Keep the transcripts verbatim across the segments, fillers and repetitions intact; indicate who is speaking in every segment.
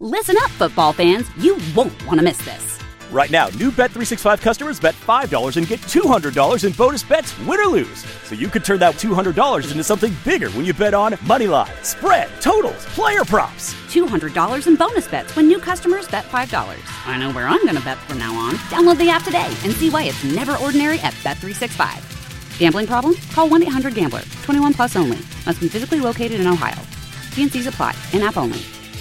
Speaker 1: Listen up, football fans. You won't want to miss this.
Speaker 2: Right now, new Bet three sixty-five customers bet five dollars and get two hundred dollars in bonus bets, win or lose. So you could turn that two hundred dollars into something bigger when you bet on money line, spread, totals, player props.
Speaker 1: two hundred dollars in bonus bets when new customers bet five dollars. I know where I'm going to bet from now on. Download the app today and see why it's never ordinary at Bet three sixty-five. Gambling problem? Call one eight hundred gambler. twenty-one plus only. Must be physically located in Ohio. T and C's apply. In-app only.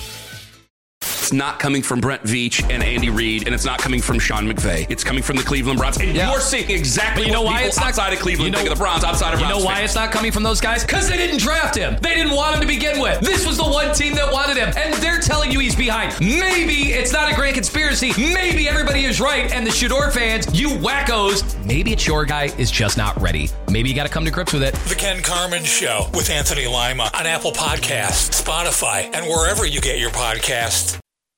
Speaker 3: It's not coming from Brent Veach and Andy Reid, and it's not coming from Sean McVay. It's coming from the Cleveland Browns. And yeah. you're seeing exactly you know what why people it's not, outside of Cleveland you know, think of the Browns, outside of Browns.
Speaker 4: You know why
Speaker 3: fans.
Speaker 4: It's not coming from those guys? Because they didn't draft him. They didn't want him to begin with. This was the one team that wanted him, and they're telling you he's behind. Maybe it's not a grand conspiracy. Maybe everybody is right, and the Shador fans, you wackos, maybe it's your guy is just not ready. Maybe you got to come to grips with it.
Speaker 5: The Ken Carman Show with Anthony Lima on Apple Podcasts, Spotify, and wherever you get your podcasts.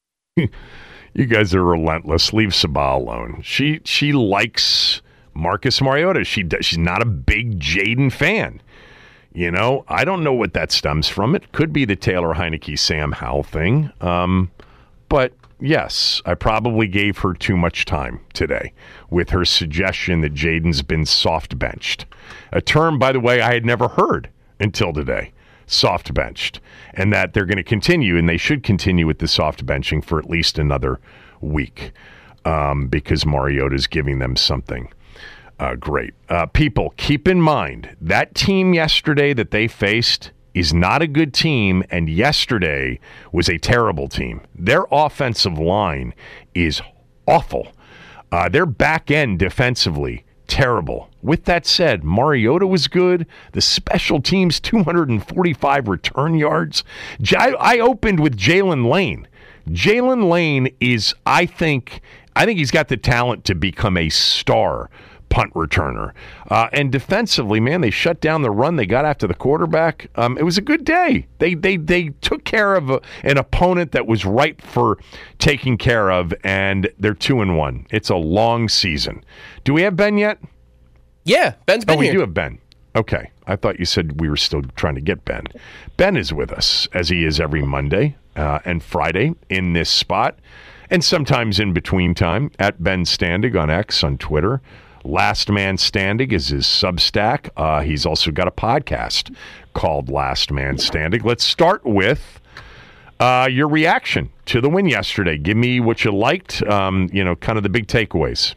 Speaker 6: You guys are relentless. Leave Sabah alone. She she likes Marcus Mariota. She she's not a big Jaden fan. You know, I don't know what that stems from. It could be the Taylor Heineke Sam Howell thing. Um, but yes, I probably gave her too much time today with her suggestion that Jaden's been soft benched. A term, by the way, I had never heard until today. Soft benched, and that they're going to continue, and they should continue with the soft benching for at least another week um, because Mariota is giving them something uh, great. Uh, people, keep in mind that team yesterday that they faced is not a good team, and yesterday was a terrible team. Their offensive line is awful. Uh, their back end defensively, terrible. With that said, Mariota was good. The special teams, two hundred forty-five return yards. J- I opened with Jalen Lane. Jalen Lane is, I think, I think he's got the talent to become a star punt returner. Uh, and defensively, man, they shut down the run. They got after the quarterback. Um, it was a good day. They they they took care of a, an opponent that was ripe for taking care of, and they're two and one. It's a long season. Do we have Ben yet?
Speaker 7: Yeah, Ben's been
Speaker 6: oh, we
Speaker 7: here.
Speaker 6: do have Ben. Okay. I thought you said we were still trying to get Ben. Ben is with us, as he is every Monday uh, and Friday in this spot, and sometimes in between time, at Ben Standig on X, on Twitter. Last Man Standing is his Substack. Uh, he's also got a podcast called Last Man Standing. Let's start with uh, your reaction to the win yesterday. Give me what you liked, um, you know, kind of the big takeaways.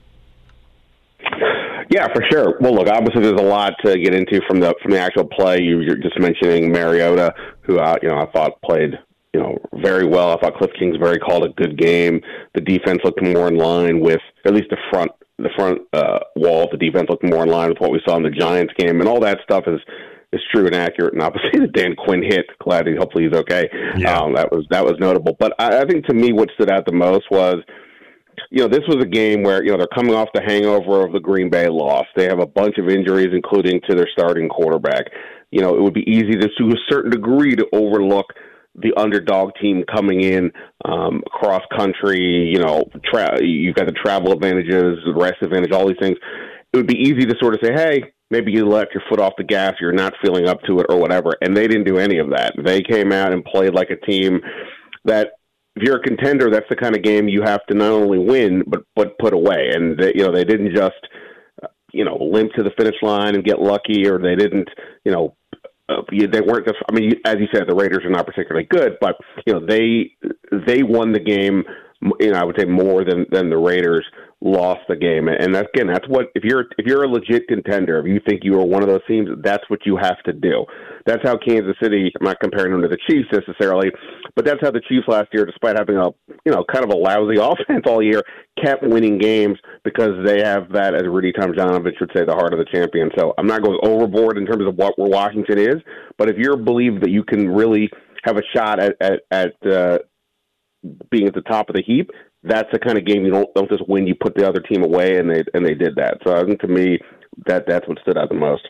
Speaker 8: Yeah, for sure. Well, look, obviously there's a lot to get into from the from the actual play. You, you're just mentioning Mariota, who uh, you know I thought played you know very well. I thought Cliff Kingsbury called a good game. The defense looked more in line with at least the front the front uh, wall of the defense looked more in line with what we saw in the Giants game, and all that stuff is is true and accurate. And obviously the Dan Quinn hit, glad he hopefully he's okay.
Speaker 6: Yeah.
Speaker 8: Um, that was that was notable. But I, I think to me what stood out the most was, you know, this was a game where, you know, they're coming off the hangover of the Green Bay loss. They have a bunch of injuries, including to their starting quarterback. You know, it would be easy to, to a certain degree, to overlook the underdog team coming in um, across country. You know, tra- you've got the travel advantages, the rest advantage, all these things. It would be easy to sort of say, hey, maybe you left your foot off the gas, you're not feeling up to it or whatever. And they didn't do any of that. They came out and played like a team that, if you're a contender, that's the kind of game you have to not only win but but put away. And they, you know, they didn't just uh, you know limp to the finish line and get lucky, or they didn't you know uh, they weren't. Just, I mean, as you said, the Raiders are not particularly good, but you know they they won the game. You know, I would say more than than the Raiders lost the game. And again, that's what if you're if you're a legit contender, if you think you are one of those teams, that's what you have to do. That's how Kansas City, I'm not comparing them to the Chiefs necessarily, but that's how the Chiefs last year, despite having a you know kind of a lousy offense all year, kept winning games because they have that, as Rudy Tomjanovich would say, the heart of the champion. So I'm not going overboard in terms of what where Washington is, but if you believe that you can really have a shot at at, at uh, being at the top of the heap, that's the kind of game you don't don't just win. You put the other team away, and they and they did that. So I think to me, that that's what stood out the most.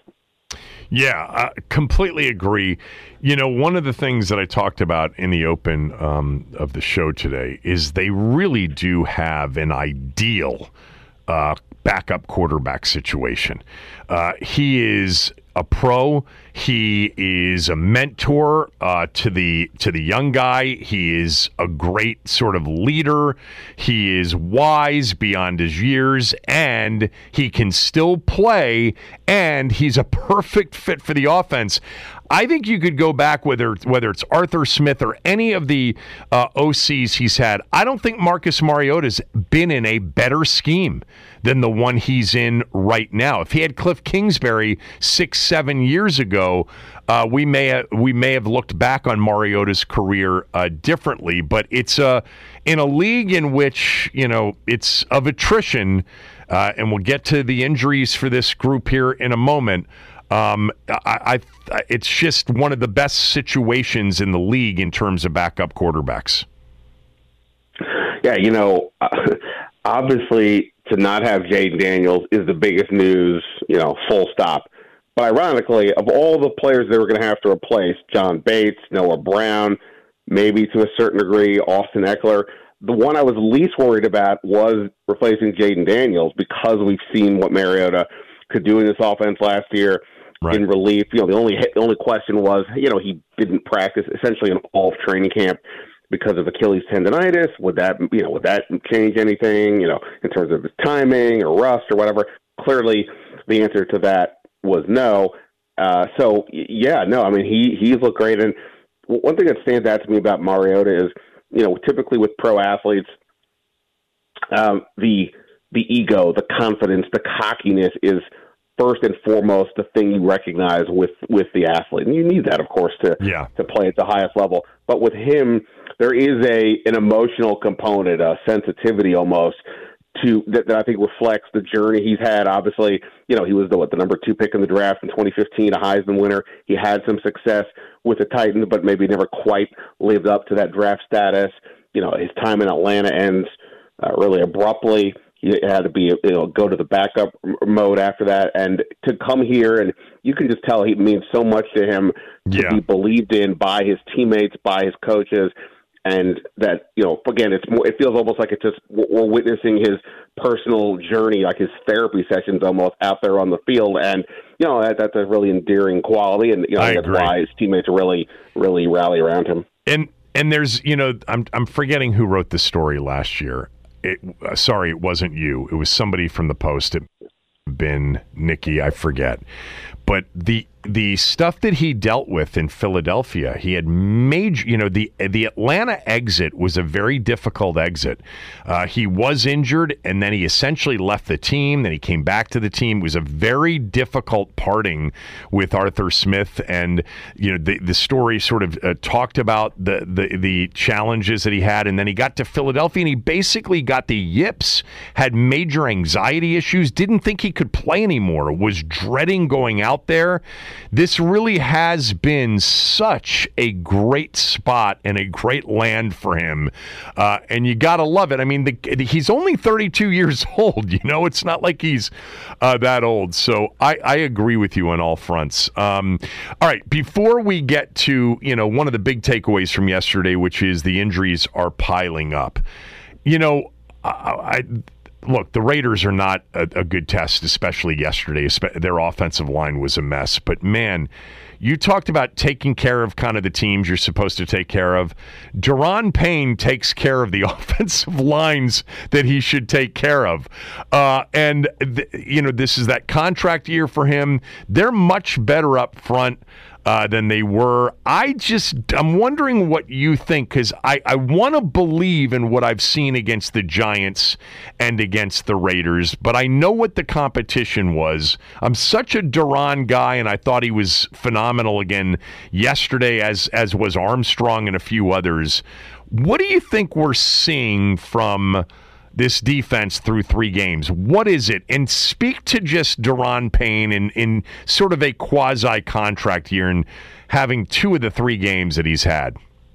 Speaker 6: Yeah, I completely agree. You know, one of the things that I talked about in the open um, of the show today is they really do have an ideal uh, backup quarterback situation. Uh, he is a pro. He is a mentor uh, to the to the young guy. He is a great sort of leader. He is wise beyond his years, and he can still play, and he's a perfect fit for the offense. I think you could go back, whether whether it's Arthur Smith or any of the uh, O Cs he's had. I don't think Marcus Mariota's been in a better scheme than the one he's in right now. If he had Cliff Kingsbury six, seven years ago, uh, we may have, we may have looked back on Mariota's career uh, differently. But it's uh, in a league in which, you know, it's of attrition, uh, and we'll get to the injuries for this group here in a moment. Um, I, I, it's just one of the best situations in the league in terms of backup quarterbacks.
Speaker 8: Yeah, you know, obviously to not have Jayden Daniels is the biggest news, you know, full stop. But ironically, of all the players they were going to have to replace, John Bates, Noah Brown, maybe to a certain degree, Austin Eckler, the one I was least worried about was replacing Jayden Daniels, because we've seen what Mariota could do in this offense last year. Right. In relief. You know, the only the only question was, you know, he didn't practice essentially in all of training camp because of Achilles tendonitis. Would that, you know, would that change anything, you know, in terms of his timing or rust or whatever? Clearly, the answer to that was no. Uh, so, yeah, no, I mean, he he's looked great. And one thing that stands out to me about Mariota is, you know, typically with pro athletes, um, the the ego, the confidence, the cockiness is first and foremost the thing you recognize with, with the athlete. And you need that, of course, to
Speaker 6: yeah.
Speaker 8: to play at the highest level. But with him, there is a an emotional component, a sensitivity almost, to that, that I think reflects the journey he's had. Obviously, you know, he was the what the number two pick in the draft in twenty fifteen, a Heisman winner. He had some success with the Titans, but maybe never quite lived up to that draft status. You know, his time in Atlanta ends uh, really abruptly. He had to be, you know, go to the backup mode after that, and to come here, and you can just tell he means so much to him to
Speaker 6: yeah.
Speaker 8: be believed in by his teammates, by his coaches, and that, you know, again, it's more. It feels almost like it's just we're witnessing his personal journey, like his therapy sessions, almost out there on the field, and you know that, that's a really endearing quality, and you know
Speaker 6: I
Speaker 8: that's
Speaker 6: agree.
Speaker 8: why his teammates really, really rally around him.
Speaker 6: And and there's, you know, I'm I'm forgetting who wrote the story last year. It, uh, sorry, it wasn't you. It was somebody from the Post. It been Nikki, I forget. But the the stuff that he dealt with in Philadelphia, he had major, you know, the the Atlanta exit was a very difficult exit. Uh, he was injured, and then he essentially left the team. Then he came back to the team. It was a very difficult parting with Arthur Smith, and you know, the the story sort of uh, talked about the, the the challenges that he had, and then he got to Philadelphia, and he basically got the yips, had major anxiety issues, didn't think he could play anymore, was dreading going out there. This really has been such a great spot and a great land for him, uh, and you got to love it. I mean, the, the, he's only thirty-two years old, you know? It's not like he's uh, that old, so I, I agree with you on all fronts. Um, all right, before we get to, you know, one of the big takeaways from yesterday, which is the injuries are piling up, you know, I... I Look, the Raiders are not a, a good test, especially yesterday. Their offensive line was a mess. But, man, you talked about taking care of kind of the teams you're supposed to take care of. Daron Payne takes care of the offensive lines that he should take care of. Uh, and, th- you know, this is that contract year for him. They're much better up front Uh, than they were. I just, I'm wondering what you think, because I, I want to believe in what I've seen against the Giants and against the Raiders, but I know what the competition was. I'm such a Daron guy, and I thought he was phenomenal again yesterday, as as was Armstrong and a few others. What do you think we're seeing from this defense through three games? What is it? And speak to just Daron Payne in, in sort of a quasi-contract year and having two of the three games that he's had.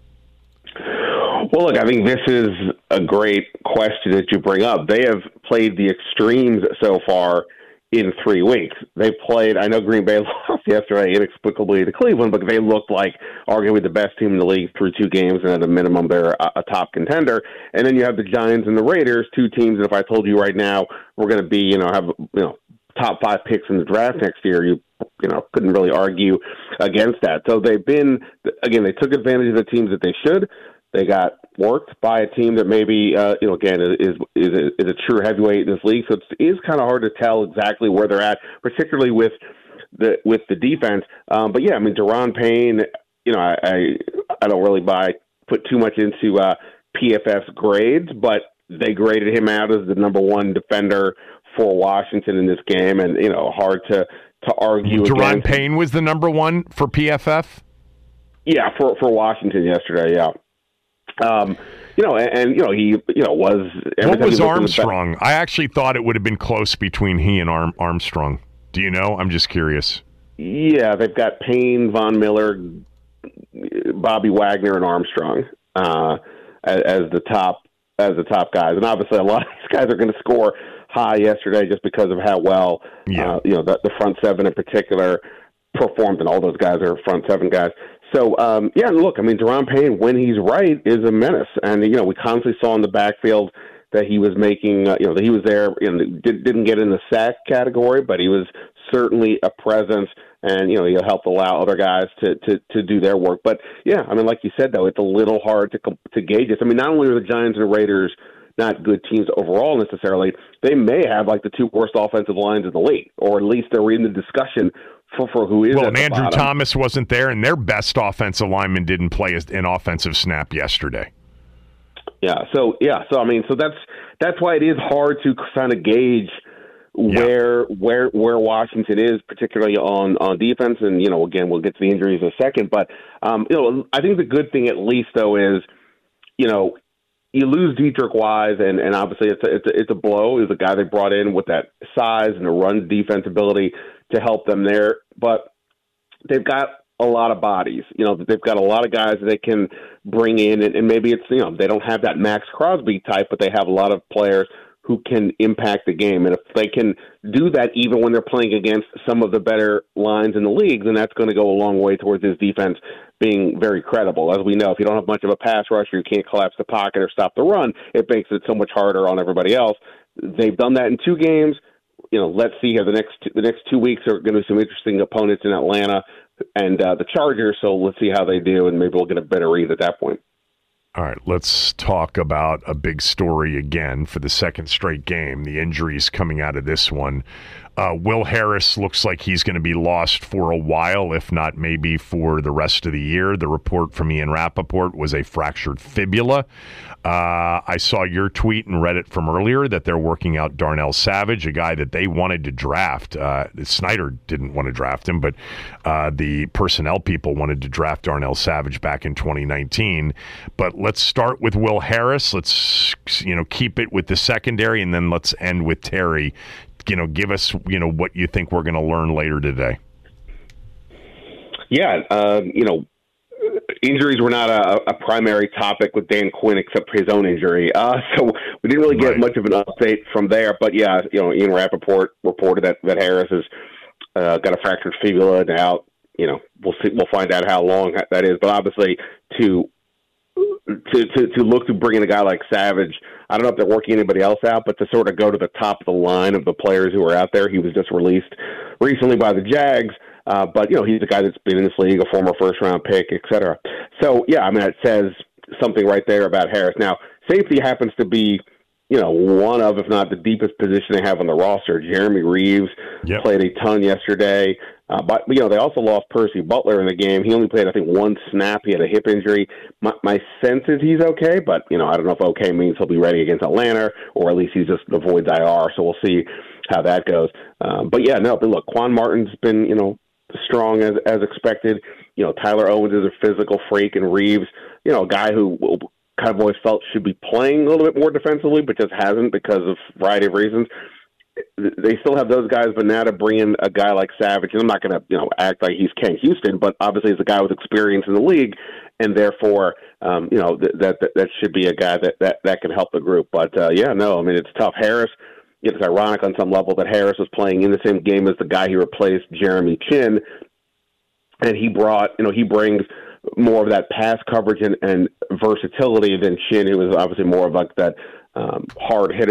Speaker 8: Well, look, I think this is a great question that you bring up. They have played the extremes so far in three weeks. They played, I know Green Bay lost yesterday inexplicably to Cleveland, but they looked like arguably the best team in the league through two games, and at a minimum they're a, a top contender. And then you have the Giants and the Raiders, two teams that if I told you right now we're going to be, you know, have, you know, top five picks in the draft next year, you you know couldn't really argue against that. So they've been, again, they took advantage of the teams that they should. They got worked by a team that maybe, uh, you know, again, is, is, is, a, is a true heavyweight in this league. So it is kind of hard to tell exactly where they're at, particularly with the with the defense. Um, but, yeah, I mean, Deron Payne, you know, I, I, I don't really buy put too much into uh, P F F's grades, but they graded him out as the number one defender for Washington in this game. And, you know, hard to, to argue
Speaker 6: Deron
Speaker 8: against.
Speaker 6: Payne was the number one for P F F?
Speaker 8: Yeah, for, for Washington yesterday, yeah. Um, you know, and, and you know he, you know, was.
Speaker 6: What was Armstrong? I actually thought it would have been close between he and Arm, Armstrong. Do you know? I'm just curious.
Speaker 8: Yeah, they've got Payne, Von Miller, Bobby Wagner, and Armstrong uh, as, as the top as the top guys, and obviously a lot of these guys are going to score high yesterday just because of how well,
Speaker 6: yeah.
Speaker 8: uh, you know, the, the front seven in particular performed, and all those guys are front seven guys. So, um, yeah, look, I mean, Deron Payne, when he's right, is a menace. And, you know, we constantly saw in the backfield that he was making, uh, you know, that he was there, and did, didn't get in the sack category, but he was certainly a presence, and, you know, he'll help allow other guys to, to, to do their work. But, yeah, I mean, like you said, though, it's a little hard to to gauge this. I mean, not only are the Giants and Raiders not good teams overall necessarily, they may have, like, the two worst offensive lines in the league, or at least they're in the discussion For, for who is
Speaker 6: well,
Speaker 8: at
Speaker 6: and
Speaker 8: the
Speaker 6: Andrew
Speaker 8: bottom.
Speaker 6: Thomas wasn't there, and their best offensive lineman didn't play an offensive snap yesterday.
Speaker 8: Yeah, so yeah, so I mean, so that's that's why it is hard to kind of gauge where yeah. where where Washington is, particularly on, on defense. And you know, again, we'll get to the injuries in a second. But um, you know, I think the good thing, at least, though, is you know, you lose Dietrich Wise, and, and obviously it's a, it's a, it's a blow. He's a guy they brought in with that size and the run defense ability to help them there, but they've got a lot of bodies. You know, they've got a lot of guys that they can bring in, and, and maybe it's, you know, they don't have that Max Crosby type, but they have a lot of players who can impact the game. And if they can do that even when they're playing against some of the better lines in the league, then that's going to go a long way towards this defense being very credible. As we know, if you don't have much of a pass rusher, you can't collapse the pocket or stop the run, it makes it so much harder on everybody else. They've done that in two games. You know, let's see here. The next two, the next two weeks are going to be some interesting opponents in Atlanta and uh, the Chargers. So let's see how they do, and maybe we'll get a better read at that point.
Speaker 6: All right, let's talk about a big story again for the second straight game. The injuries coming out of this one. Uh, Will Harris looks like he's going to be lost for a while, if not maybe for the rest of the year. The report from Ian Rappaport was a fractured fibula. Uh, I saw your tweet and read it from earlier that they're working out Darnell Savage, a guy that they wanted to draft. Uh, Snyder didn't want to draft him, but uh, the personnel people wanted to draft Darnell Savage back in twenty nineteen. But let's start with Will Harris. Let's, you know, keep it with the secondary, and then let's end with Terry. You know, give us, you know, what you think we're going to learn later today.
Speaker 8: Yeah, uh, you know, injuries were not a, a primary topic with Dan Quinn except for his own injury. Uh, so we didn't really get
Speaker 6: right.
Speaker 8: much of an update from there. But, yeah, you know, Ian Rappaport reported that, that Harris has uh, got a fractured fibula now. You know, we'll see. We'll find out how long that is. But obviously, to to to, to look to bring in a guy like Savage, I don't know if they're working anybody else out, but to sort of go to the top of the line of the players who are out there. He was just released recently by the Jags. Uh, but, you know, he's a guy that's been in this league, a former first-round pick, et cetera. So, yeah, I mean, it says something right there about Harris. Now, safety happens to be, you know, one of, if not the deepest position they have on the roster. Jeremy Reeves yep. played a ton yesterday. Uh, but, you know, they also lost Percy Butler in the game. He only played, I think, one snap. He had a hip injury. My, my sense is he's okay, but, you know, I don't know if okay means he'll be ready against Atlanta, or at least he just avoids I R, so we'll see how that goes. Um, but, yeah, no, but look, Quan Martin's been, you know, strong as as expected. You know, Tyler Owens is a physical freak, and Reeves, you know, a guy who kind of always felt should be playing a little bit more defensively, but just hasn't because of a variety of reasons. They still have those guys, but now to bring in a guy like Savage, and I'm not going to, you know, act like he's Ken Houston, but obviously he's a guy with experience in the league, and therefore, um, you know, th- that, that that should be a guy that, that, that can help the group. But, uh, yeah, no, I mean, it's tough. Harris, it's ironic on some level that Harris was playing in the same game as the guy who replaced Jeremy Chin, and he brought, you know, he brings more of that pass coverage and, and versatility than Chin, who is obviously more of like that um, hard-hitting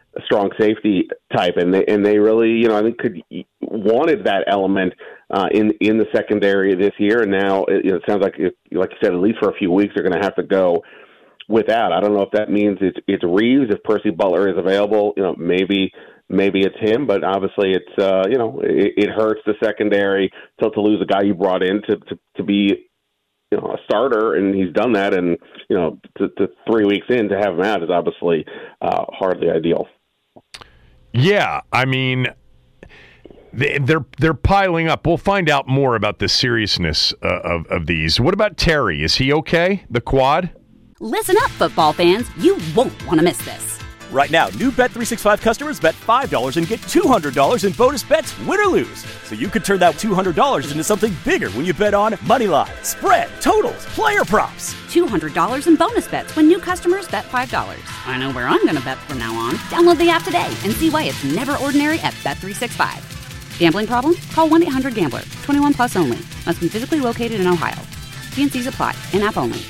Speaker 8: a strong safety type, and they and they really, you know, I think could wanted that element uh, in in the secondary this year, and now it, you know, it sounds like, it, like you said, at least for a few weeks, they're going to have to go without. I don't know if that means it's it's Reeves, if Percy Butler is available, you know, maybe maybe it's him, but obviously it's uh, you know it, it hurts the secondary to to lose a guy you brought in to to, to be, you know, a starter, and he's done that, and you know, to, to three weeks in to have him out is obviously uh, hardly ideal.
Speaker 6: Yeah, I mean, they, they're they're piling up. We'll find out more about the seriousness uh, of of these. What about Terry? Is he okay? The quad?
Speaker 1: Listen up, football fans. You won't want to miss this.
Speaker 2: Right now, new Bet three sixty-five customers bet five dollars and get two hundred dollars in bonus bets, win or lose. So you could turn that two hundred dollars into something bigger when you bet on money line, spread, totals, player props.
Speaker 1: two hundred dollars in bonus bets when new customers bet five dollars. I know where I'm going to bet from now on. Download the app today and see why it's never ordinary at Bet three sixty-five. Gambling problem? Call one eight hundred gambler. twenty-one plus only. Must be physically located in Ohio. T and C's apply. In-app only.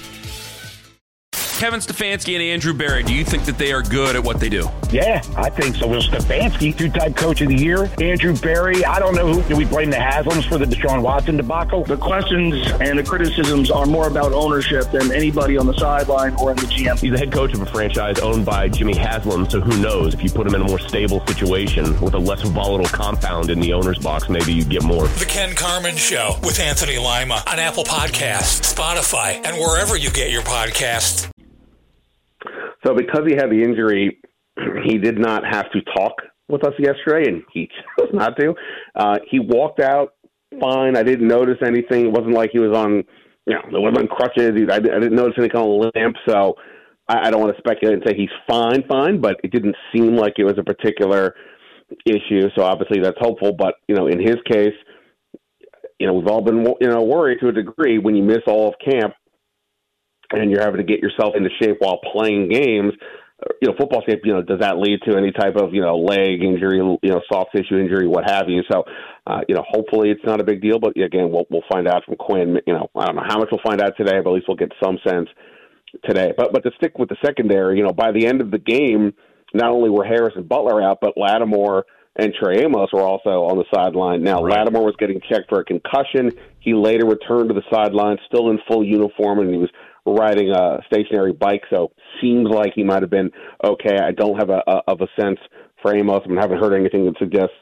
Speaker 3: Kevin Stefanski and Andrew Berry, do you think that they are good at what they do?
Speaker 7: Yeah, I think so. Will Stefanski, two-time coach of the year. Andrew Berry, I don't know who. Do we blame the Haslams for the Deshaun Watson debacle?
Speaker 9: The questions and the criticisms are more about ownership than anybody on the sideline or in the G M.
Speaker 10: He's the head coach of a franchise owned by Jimmy Haslam, so who knows? If you put him in a more stable situation with a less volatile compound in the owner's box, maybe you get more.
Speaker 5: The Ken Carman Show with Anthony Lima on Apple Podcasts, Spotify, and wherever you get your podcasts.
Speaker 8: So because he had the injury, he did not have to talk with us yesterday, and he chose not to. Uh, he walked out fine. I didn't notice anything. It wasn't like he was on, you know, it wasn't on crutches. I, I didn't notice any kind of limp, so I, I don't want to speculate and say he's fine, fine, but it didn't seem like it was a particular issue, so obviously that's hopeful. But, you know, in his case, you know, we've all been, you know, worried to a degree when you miss all of camp and you're having to get yourself into shape while playing games. You know, football shape, you know, does that lead to any type of, you know, leg injury, you know, soft tissue injury, what have you? So, uh, you know, hopefully it's not a big deal, but again, we'll, we'll find out from Quinn. You know, I don't know how much we'll find out today, but at least we'll get some sense today. But, but to stick with the secondary, you know, by the end of the game, not only were Harris and Butler out, but Lattimore and Trey Amos were also on the sideline. Now, right. Lattimore was getting checked for a concussion. He later returned to the sideline, still in full uniform, and he was riding a stationary bike, so seems like he might have been okay. I don't have a, a of a sense for Amos. I haven't heard anything that suggests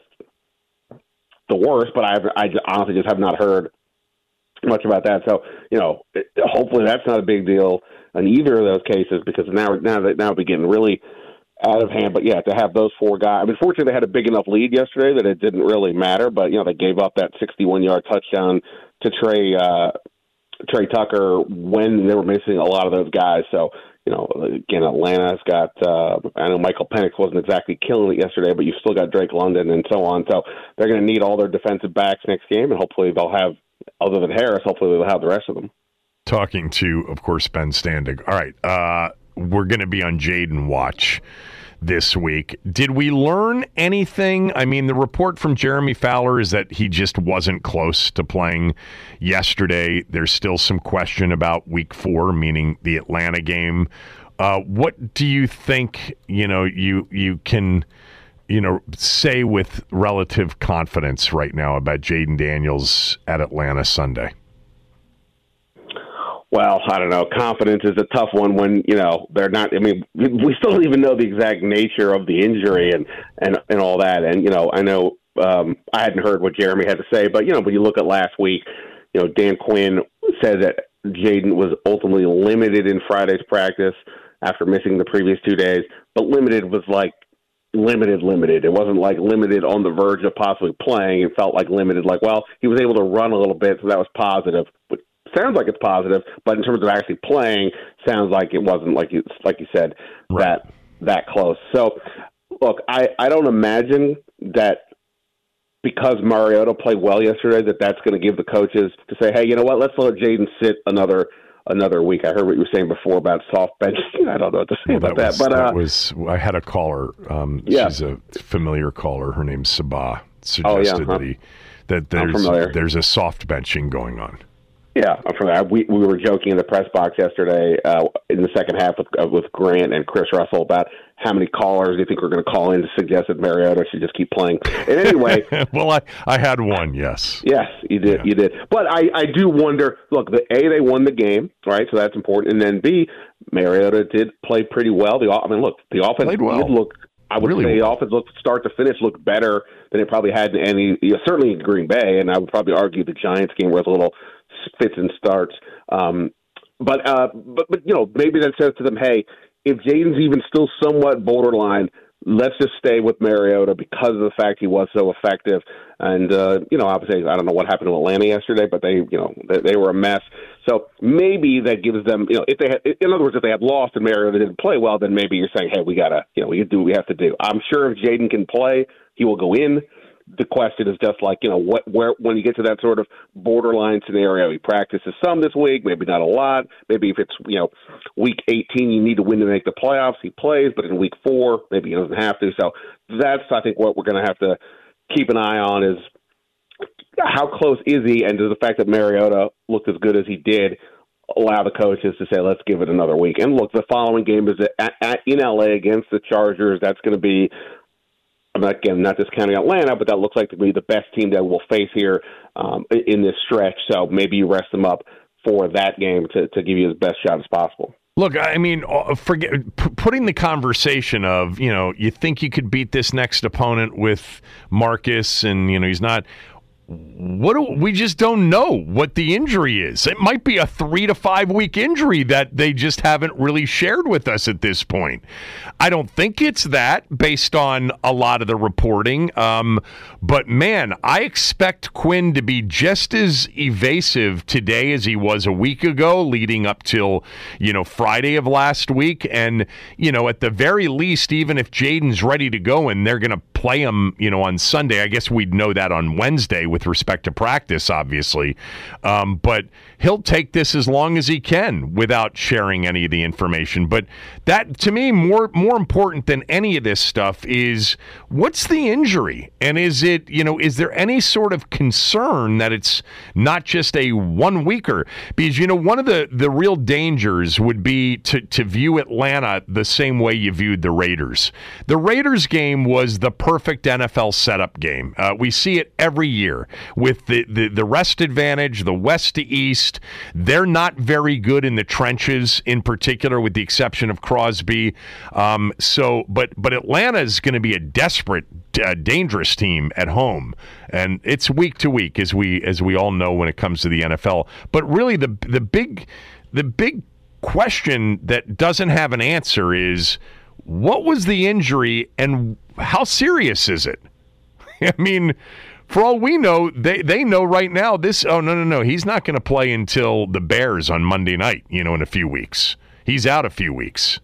Speaker 8: the worst, but I've, I honestly just have not heard much about that. So, you know, it, hopefully that's not a big deal in either of those cases, because now now that now we're getting really out of hand. But yeah, to have those four guys. I mean, fortunately they had a big enough lead yesterday that it didn't really matter. But you know, they gave up that sixty-one yard touchdown to Trey. Uh, Trey Tucker when they were missing a lot of those guys. So, you know, again, Atlanta's got, uh, I know Michael Penix wasn't exactly killing it yesterday, but you've still got Drake London and so on. So they're going to need all their defensive backs next game, and hopefully they'll have, other than Harris, hopefully they'll have the rest of them.
Speaker 6: Talking to, of course, Ben Standig. All right, uh, we're going to be on Jaden watch this week. Did we learn anything? I mean, the report from Jeremy Fowler is that he just wasn't close to playing yesterday. There's still some question about week four, meaning the Atlanta game. Uh, what do you think, you know, you you can, you know, say with relative confidence right now about Jaden Daniels at Atlanta Sunday?
Speaker 8: Well, I don't know. Confidence is a tough one when, you know, they're not, I mean, we still don't even know the exact nature of the injury and, and, and all that. And, you know, I know um, I hadn't heard what Jeremy had to say, but, you know, when you look at last week, you know, Dan Quinn said that Jaden was ultimately limited in Friday's practice after missing the previous two days, but limited was like limited, limited. It wasn't like limited on the verge of possibly playing. It felt like limited, like, well, he was able to run a little bit, so that was positive. But sounds like it's positive, but in terms of actually playing, sounds like it wasn't, like you like you said, right. that that close. So, look, I, I don't imagine that because Mariota played well yesterday that that's going to give the coaches to say, hey, you know what, let's let Jaden sit another another week. I heard what you were saying before about soft benching. I don't know what to say well, about that.
Speaker 6: Was,
Speaker 8: that, but
Speaker 6: that
Speaker 8: uh,
Speaker 6: was I had a caller. Um,
Speaker 8: yeah.
Speaker 6: She's a familiar caller. Her name's Sabah. Suggested
Speaker 8: oh, yeah, huh?
Speaker 6: that he that there's there's a soft benching going on.
Speaker 8: Yeah, from that. We we were joking in the press box yesterday uh, in the second half with, uh, with Grant and Chris Russell about how many callers do you think we're going to call in to suggest that Mariota should just keep playing. And anyway,
Speaker 6: well, I, I had one, yes,
Speaker 8: yes, you did, yeah. you did. But I, I do wonder. Look, the A they won the game, right? So that's important. And then B, Mariota did play pretty well. The I mean, look, the offense
Speaker 6: Played well.
Speaker 8: did look. I would
Speaker 6: really
Speaker 8: say
Speaker 6: well.
Speaker 8: the offense looked start to finish looked better than it probably had in any. You know, certainly in Green Bay, and I would probably argue the Giants game was a little fits and starts. Um, but, uh, but, but, you know, maybe that says to them, hey, if Jaden's even still somewhat borderline, let's just stay with Mariota because of the fact he was so effective. And, uh, you know, obviously, I don't know what happened to Atlanta yesterday, but they, you know, they, they were a mess. So maybe that gives them, you know, if they had, in other words, if they had lost and Mariota didn't play well, then maybe you're saying, hey, we got to, you know, we do what we have to do. I'm sure if Jaden can play, he will go in. The question is just like, you know, what, where, when you get to that sort of borderline scenario, he practices some this week, maybe not a lot. Maybe if it's, you know, week eighteen, you need to win to make the playoffs, he plays, but in week four, maybe he doesn't have to. So that's, I think, what we're going to have to keep an eye on is how close is he, and does the fact that Mariota looked as good as he did allow the coaches to say, let's give it another week. And look, the following game is at, at, in L A against the Chargers. That's going to be, I'm not, again, not discounting Atlanta, but that looks like to be the best team that we'll face here um, in this stretch. So maybe you rest them up for that game to, to give you as best shot as possible.
Speaker 6: Look, I mean, forget p- putting the conversation of, you know, you think you could beat this next opponent with Marcus, and, you know, he's not. What do, we just don't know what the injury is. It might be a three to five week injury that they just haven't really shared with us at this point. I don't think it's that based on a lot of the reporting. Um, but man, I expect Quinn to be just as evasive today as he was a week ago, leading up till, you know, Friday of last week. And, you know, at the very least, even if Jaden's ready to go and they're going to play him, you know, on Sunday, I guess we'd know that on Wednesday with respect to practice, obviously. Um, but he'll take this as long as he can without sharing any of the information. But that, to me, more more important than any of this stuff is what's the injury? And is it, you know, is there any sort of concern that it's not just a one-weeker? Because, you know, one of the, the real dangers would be to, to view Atlanta the same way you viewed the Raiders. The Raiders game was the perfect N F L setup game. Uh, we see it every year with the, the, the rest advantage, the west to east. They're not very good in the trenches, in particular, with the exception of Crosby. Um, so, but but Atlanta is going to be a desperate, uh, dangerous team at home, and it's week to week, as we as we all know when it comes to the N F L. But really, the the big the big question that doesn't have an answer is, what was the injury and how serious is it? I mean, for all we know, they, they know right now this, oh, no, no, no, he's not going to play until the Bears on Monday night, you know, in a few weeks. He's out a few weeks.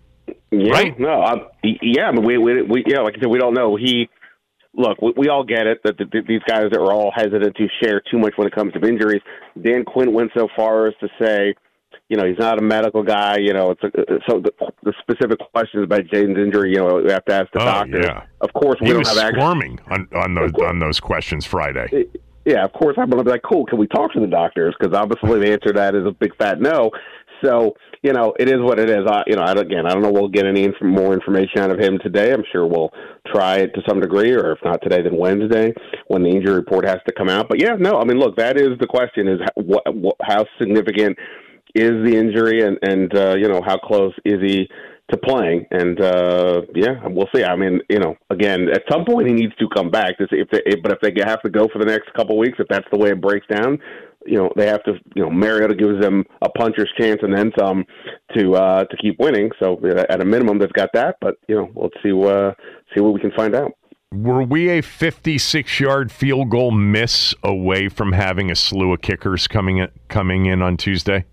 Speaker 8: Yeah,
Speaker 6: right?
Speaker 8: No, I, yeah, but we, we, we, yeah, like I said, we don't know. He, look, we, we all get it that the, these guys that are all hesitant to share too much when it comes to injuries. Dan Quinn went so far as to say, you know, he's not a medical guy. You know, it's a, so the, the specific questions about Jaden's injury, you know, we have to ask the
Speaker 6: oh,
Speaker 8: doctor.
Speaker 6: Yeah.
Speaker 8: Of course, we
Speaker 6: he
Speaker 8: don't
Speaker 6: was
Speaker 8: have access.
Speaker 6: squirming on, on those on those questions Friday.
Speaker 8: Yeah, of course. I'm going to be like, cool. Can we talk to the doctors? Because obviously the answer to that is a big fat no. So, you know, it is what it is. I, you know, I, again, I don't know. We'll get any inf- more information out of him today. I'm sure we'll try it to some degree, or if not today, then Wednesday when the injury report has to come out. But yeah, no. I mean, look, that is the question: is what, what how significant is the injury, and, and uh, you know, how close is he to playing? And, uh, yeah, we'll see. I mean, you know, again, at some point he needs to come back. If they, but if they have to go for the next couple of weeks, if that's the way it breaks down, you know, they have to, you know, Mariota gives them a puncher's chance and then some to uh, to keep winning. So at a minimum, they've got that. But, you know, let's see, uh, see what we can find out.
Speaker 6: Were we a fifty-six-yard field goal miss away from having a slew of kickers coming in, coming in on Tuesday?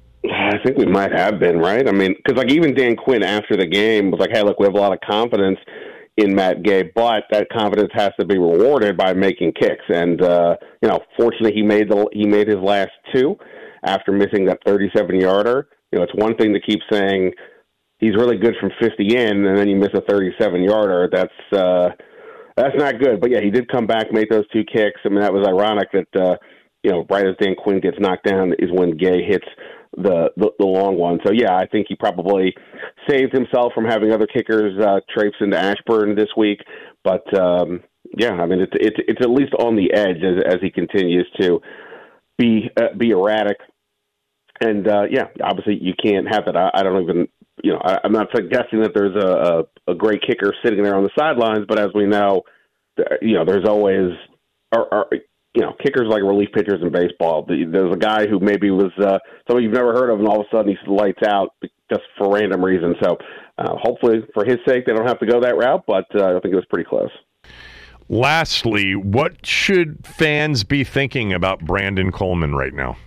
Speaker 8: I think we might have been, right? I mean, because like even Dan Quinn after the game was like, hey, look, we have a lot of confidence in Matt Gay, but that confidence has to be rewarded by making kicks. And, uh, you know, fortunately he made the he made his last two after missing that thirty-seven-yarder. You know, it's one thing to keep saying he's really good from fifty in, and then you miss a thirty-seven-yarder. That's uh, that's not good. But, yeah, he did come back, make those two kicks. I mean, that was ironic that uh, – you know, right as Dan Quinn gets knocked down is when Gay hits the, the, the long one. So, yeah, I think he probably saved himself from having other kickers uh, traipse into Ashburn this week. But, um, yeah, I mean, it's, it's, it's at least on the edge as, as he continues to be uh, be erratic. And, uh, yeah, obviously you can't have it. I, I don't even, you know, I, I'm not suggesting that there's a, a, a great kicker sitting there on the sidelines, but as we know, you know, there's always, or, or, you know, kickers like relief pitchers in baseball. There's a guy who maybe was uh, somebody you've never heard of, and all of a sudden he lights out just for random reasons. So uh, hopefully, for his sake, they don't have to go that route, but uh, I think it was pretty close.
Speaker 6: Lastly, what should fans be thinking about Brandon Coleman right now?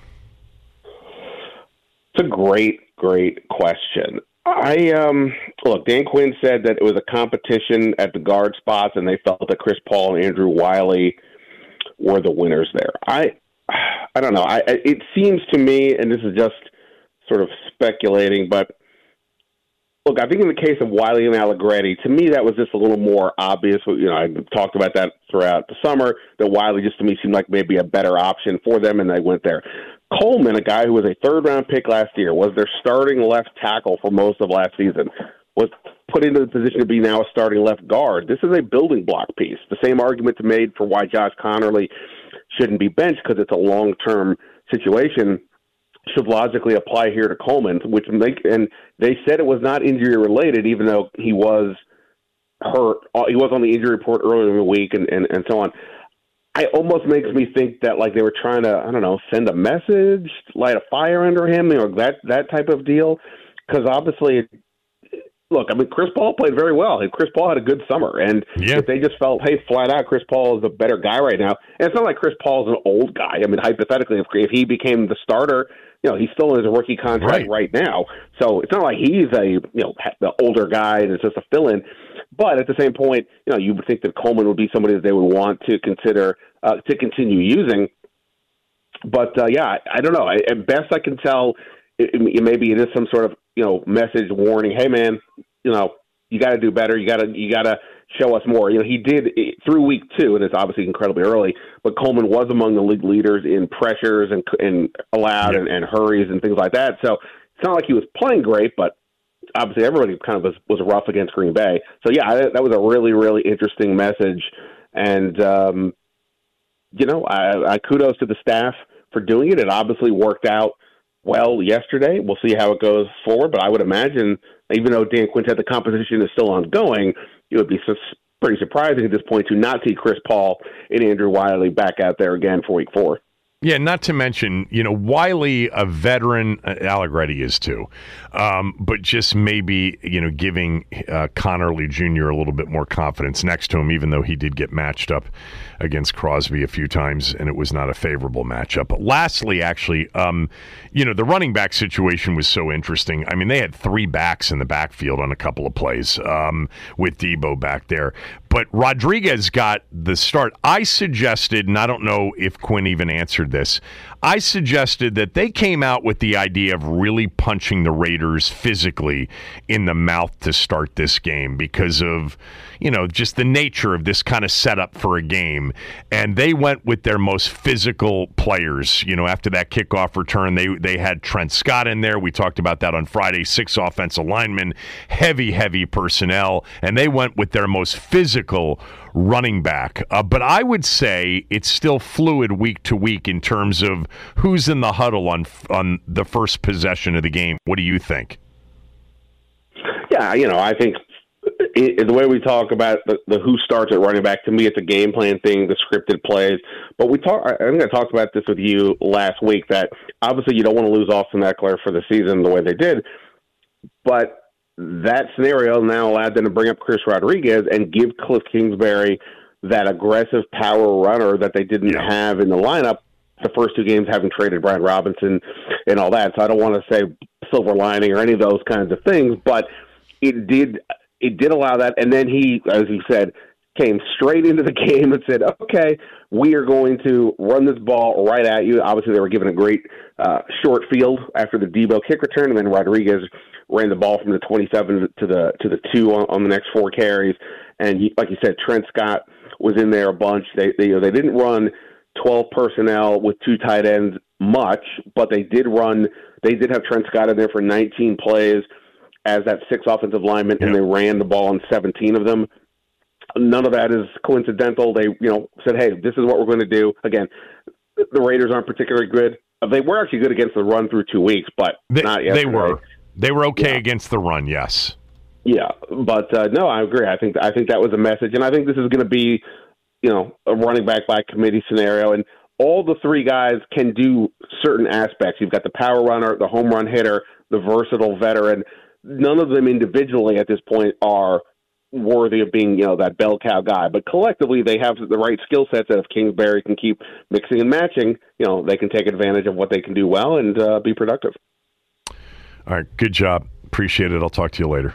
Speaker 8: It's a great, great question. I um, look, Dan Quinn said that it was a competition at the guard spots, and they felt that Chris Paul and Andrew Wiley were the winners there. I, I don't know. I it seems to me, and this is just sort of speculating, but look, I think in the case of Wiley and Allegretti, to me that was just a little more obvious. You know, I talked about that throughout the summer. That Wiley just to me seemed like maybe a better option for them, and they went there. Coleman, a guy who was a third-round pick last year, was their starting left tackle for most of last season, was put into the position to be now a starting left guard. This is a building block piece. The same argument made for why Josh Connerly shouldn't be benched because it's a long-term situation should logically apply here to Coleman, which make, and they said it was not injury-related, even though he was hurt. He was on the injury report earlier in the week and, and, and so on. It almost makes me think that like they were trying to, I don't know, send a message, light a fire under him, or that that type of deal. Because obviously, look, I mean, Chris Paul played very well. Chris Paul had a good summer, and yeah. if they just felt, hey, flat out, Chris Paul is a better guy right now, and it's not like Chris Paul is an old guy. I mean, hypothetically, if, if he became the starter, you know, he's still in his rookie contract right. right now, so it's not like he's a you know the older guy and it's just a fill-in. But at the same point, you know, you would think that Coleman would be somebody that they would want to consider uh, to continue using. But uh, yeah, I, I don't know. I, at best, I can tell it, it, maybe it is some sort of you know message warning. Hey, man, you know, you got to do better. You got to you got to show us more. You know, he did through week two, and it's obviously incredibly early. But Coleman was among the league leaders in pressures and and allowed yeah. and, and hurries and things like that. So it's not like he was playing great, but obviously everybody kind of was, was rough against Green Bay. So, yeah, I, that was a really, really interesting message. And, um, you know, I, I kudos to the staff for doing it. It obviously worked out well yesterday. We'll see how it goes forward. But I would imagine, even though Dan Quinn said the competition is still ongoing, it would be su- pretty surprising at this point to not see Chris Paul and Andrew Wiley back out there again for week four.
Speaker 6: Yeah, not to mention, you know, Wiley, a veteran, uh, Allegretti is too, um, but just maybe, you know, giving uh, Connerly Junior a little bit more confidence next to him, even though he did get matched up against Crosby a few times, and it was not a favorable matchup. But lastly, actually, um, you know, the running back situation was so interesting. I mean, they had three backs in the backfield on a couple of plays um, with Debo back there. But Rodriguez got the start. I suggested, and I don't know if Quinn even answered this, I suggested that they came out with the idea of really punching the Raiders physically in the mouth to start this game because of, you know, just the nature of this kind of setup for a game. And they went with their most physical players. You know, after that kickoff return, they they had Trent Scott in there. We talked about that on Friday. Six offensive linemen, heavy, heavy personnel. And they went with their most physical running back. Uh, but I would say it's still fluid week to week in terms of who's in the huddle on on the first possession of the game. What do you think?
Speaker 8: Yeah, you know, I think it, the way we talk about the, the who starts at running back, to me, it's a game plan thing, the scripted plays. But we talk. I think I talked about this with you last week, that obviously you don't want to lose Austin Eckler for the season the way they did. But that scenario now allowed them to bring up Chris Rodriguez and give Cliff Kingsbury that aggressive power runner that they didn't yeah. have in the lineup the first two games, having traded Brian Robinson and all that. So I don't want to say silver lining or any of those kinds of things, but it did it did allow that. And then he, as you said, came straight into the game and said, okay, we are going to run this ball right at you. Obviously, they were given a great uh, short field after the Debo kick return, and then Rodriguez ran the ball from the twenty-seven to the to the two on, on the next four carries. And he, like you said, Trent Scott was in there a bunch. They they, you know, they didn't run twelve personnel with two tight ends much, but they did run, they did have Trent Scott in there for nineteen plays as that sixth offensive lineman, and they ran the ball on seventeen of them. None of that is coincidental. They, you know, said, hey, this is what we're going to do. Again, the Raiders aren't particularly good. They were actually good against the run through two weeks, but
Speaker 6: they,
Speaker 8: not yesterday.
Speaker 6: They were. They were okay
Speaker 8: yeah.
Speaker 6: against the run, yes.
Speaker 8: Yeah, but uh, no, I agree. I think I think that was a message, and I think this is going to be, you know, a running back by committee scenario, and all the three guys can do certain aspects. You've got the power runner, the home run hitter, the versatile veteran. None of them individually at this point are worthy of being, you know, that bell cow guy. But collectively, they have the right skill sets that if Kingsbury can keep mixing and matching, you know, they can take advantage of what they can do well and uh, be productive.
Speaker 6: All right, good job. Appreciate it. I'll talk to you later.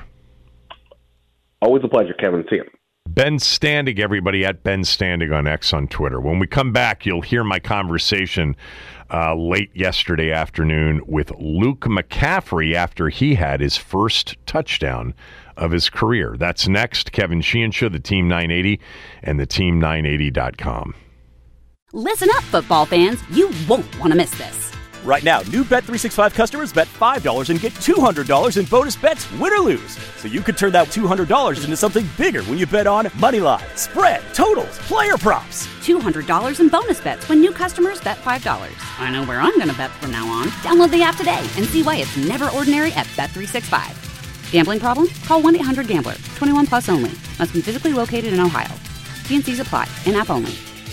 Speaker 8: Always a pleasure, Kevin. See you.
Speaker 6: Ben Standig, everybody, at Ben Standig on X on Twitter. When we come back, you'll hear my conversation uh, late yesterday afternoon with Luke McCaffrey after he had his first touchdown of his career. That's next. Kevin Sheehan Show, the Team nine eighty, and the team nine eighty dot com.
Speaker 1: Listen up, football fans. You won't want to miss this.
Speaker 2: Right now, new Bet three sixty-five customers bet five dollars and get two hundred dollars in bonus bets, win or lose. So you could turn that two hundred dollars into something bigger when you bet on money line, spread, totals, player props.
Speaker 1: two hundred dollars in bonus bets when new customers bet five dollars. I know where I'm going to bet from now on. Download the app today and see why it's never ordinary at Bet three sixty-five. Gambling problem? Call one eight hundred gambler. twenty-one plus only. Must be physically located in Ohio. T and C's apply. In-app only.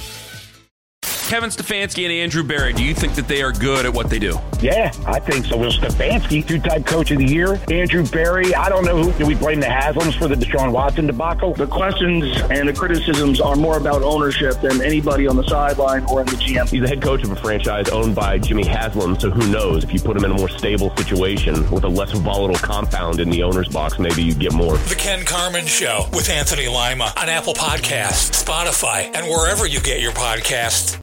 Speaker 3: Kevin Stefanski and Andrew Berry, do you think that they are good at what they do?
Speaker 7: Yeah, I think so. Will Stefanski, two-time coach of the year. Andrew Berry, I don't know who. Do we blame the Haslams for the Deshaun Watson debacle?
Speaker 9: The questions and the criticisms are more about ownership than anybody on the sideline or in the G M.
Speaker 10: He's the head coach of a franchise owned by Jimmy Haslam, so who knows? If you put him in a more stable situation with a less volatile compound in the owner's box, maybe you get more.
Speaker 5: The Ken Carman Show with Anthony Lima on Apple Podcasts, Spotify, and wherever you get your podcasts.